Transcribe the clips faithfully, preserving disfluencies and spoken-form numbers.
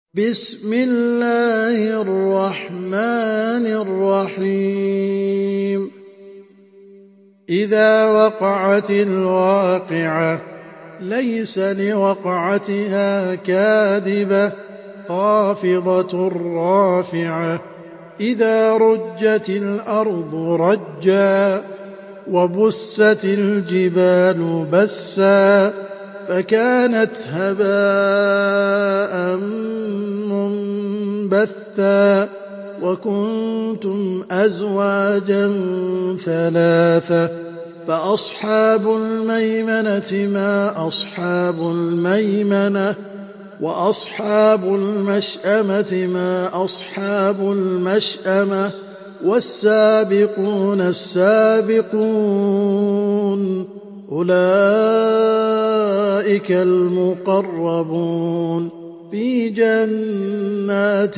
بسم الله الرحمن الرحيم إذا وقعت الواقعة ليس لوقعتها كاذبة خافضة رافعة إذا رجت الأرض رجا وبست الجبال بسا فكانت هباء منبثا وكنتم أزواجا ثلاثة فأصحاب الميمنة ما أصحاب الميمنة وأصحاب المشأمة ما أصحاب المشأمة والسابقون السابقون أولئك المقربون في جنات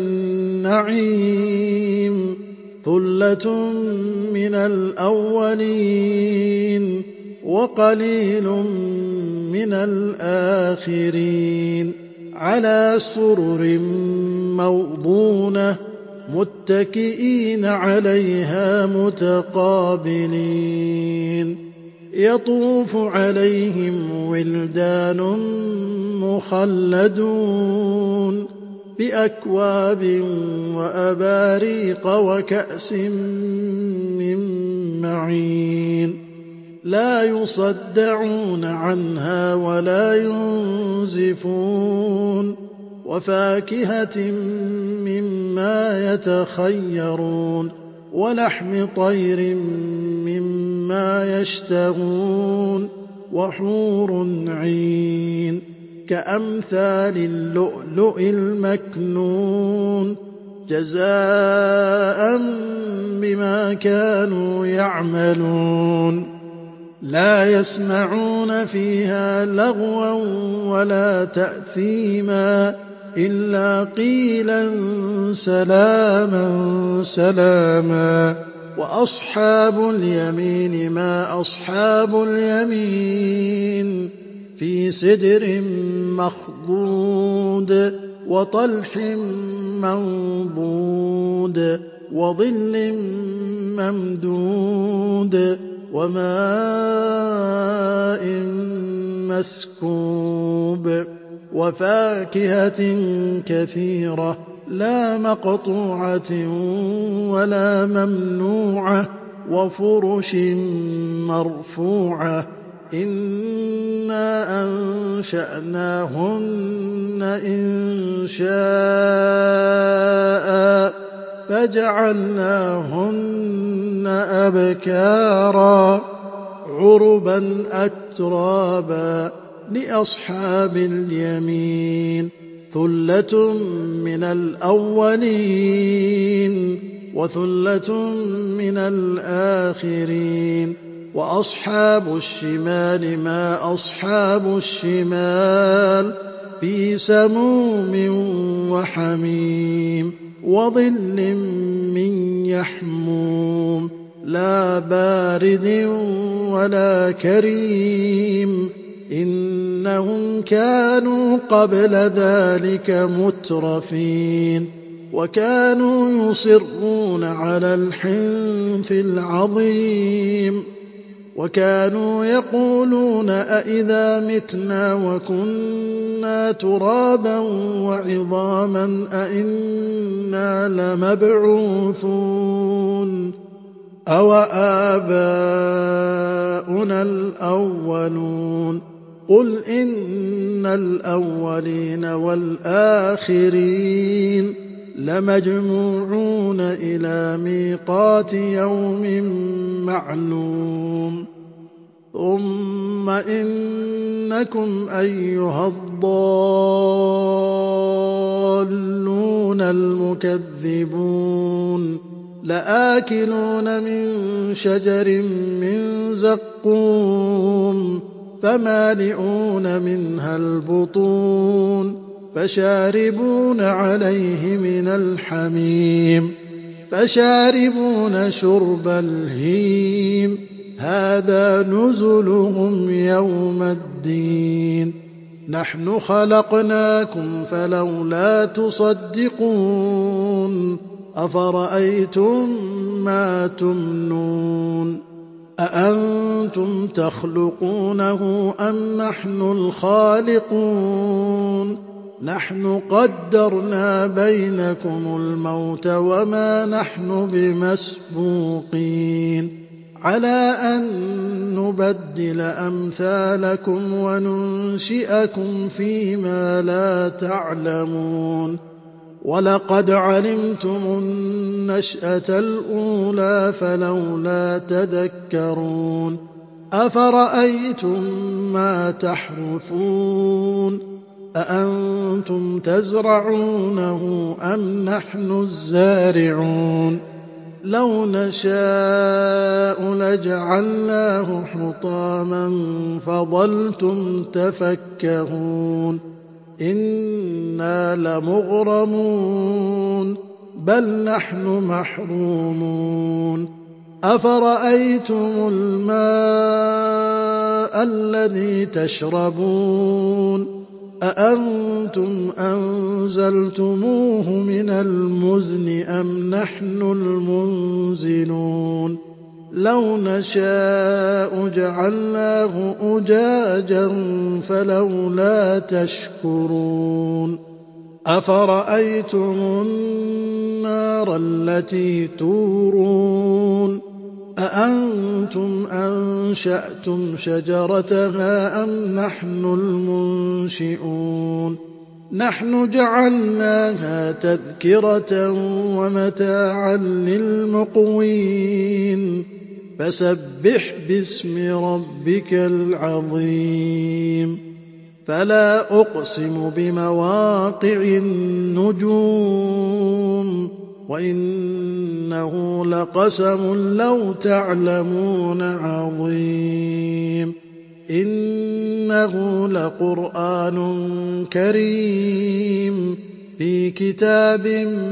النعيم ثلة من الأولين وقليل من الآخرين على سرر موضونة متكئين عليها متقابلين يطوف عليهم ولدان مخلدون بأكواب وأباريق وكأس من معين لا يصدعون عنها ولا ينزفون وفاكهة مما يتخيرون ولحم طير مما يشتهون وحور عين كأمثال اللؤلؤ المكنون جزاء بما كانوا يعملون لا يسمعون فيها لغوا ولا تأثيما إلا قيلا سلاما سلاما وأصحاب اليمين ما أصحاب اليمين في سدر مخضود وطلح منضود وظل ممدود وماء مسكوب وفاكهة كثيرة لا مقطوعة ولا ممنوعة وفرش مرفوعة إنا أنشأناهن إنشاء فجعلناهن أبكارا عربا أترابا لأصحاب اليمين ثلة من الأولين وثلة من الآخرين وأصحاب الشمال ما أصحاب الشمال في سموم وحميم وظل من يحموم لا بارد ولا كريم إنهم كانوا قبل ذلك مترفين وكانوا يصرون على الحنث العظيم وكانوا يقولون أئذا متنا وكنا ترابا وعظاما أئنا لمبعوثون أو آباؤنا الأولون قل إن الأولين والآخرين لمجموعون إلى ميقات يوم معلوم ثم إنكم أيها الضالون المكذبون لآكلون من شجر من زقوم فمالئون منها البطون فشاربون عليه من الحميم فشاربون شرب الهيم هذا نزلهم يوم الدين نحن خلقناكم فلولا تصدقون أفرأيتم ما تمنون أأنتم تخلقونه أم نحن الخالقون نحن قدرنا بينكم الموت وما نحن بمسبوقين على أن نبدل أمثالكم وننشئكم فيما لا تعلمون ولقد علمتم النشأة الأولى فلولا تذكرون أفرأيتم ما تحرثون أأنتم تزرعونه أم نحن الزارعون لو نشاء لجعلناه حطاما فظلتم تفكهون إنا لمغرمون بل نحن محرومون أفرأيتم الماء الذي تشربون أأنتم أنزلتموه من المزن أم نحن المنزلون لو نشاء جعلناه أجاجا فلولا تشكرون أفرأيتم النار التي تورون أأنتم أنشأتم شجرتها أم نحن المنشئون نحن جعلناها تذكرة ومتاعا للمقوين فسبح باسم ربك العظيم فلا أقسم بمواقع النجوم وإنه لقسم لو تعلمون عظيم إنه لقرآن كريم في كتاب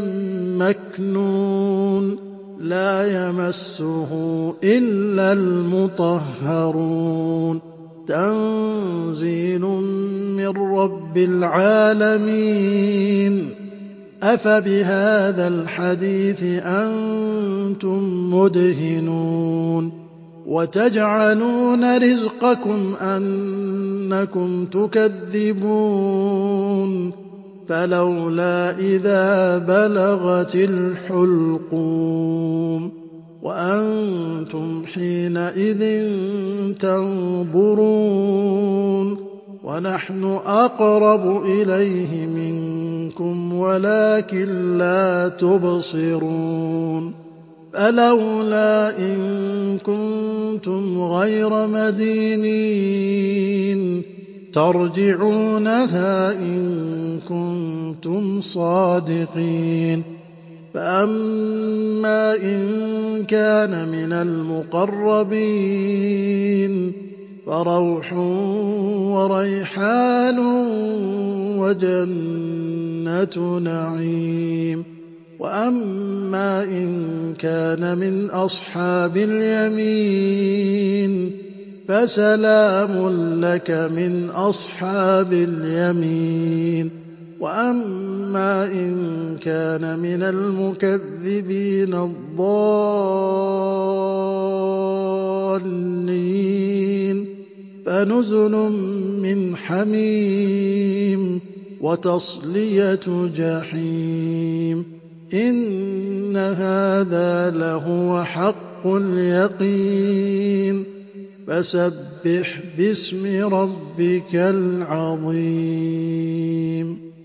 مكنون لا يمسه إلا المطهرون تنزيل من رب العالمين أفبهذا الحديث أنتم مدهنون وتجعلون رزقكم أنكم تكذبون فلولا إذا بلغت الحلقوم وأنتم حينئذ تنظرون ونحن أقرب إليه منكم ولكن لا تبصرون فلولا إن كنتم غير مدينين ترجعونها إن كنتم صادقين فأما إن كان من المقربين فروح وريحان وجنة نعيم وأما إن كان من أصحاب اليمين فسلام لك من أصحاب اليمين وأما إن كان من المكذبين الضالين فنزل من حميم وتصلية جحيم إن هذا لهو حق اليقين فسبح باسم ربك العظيم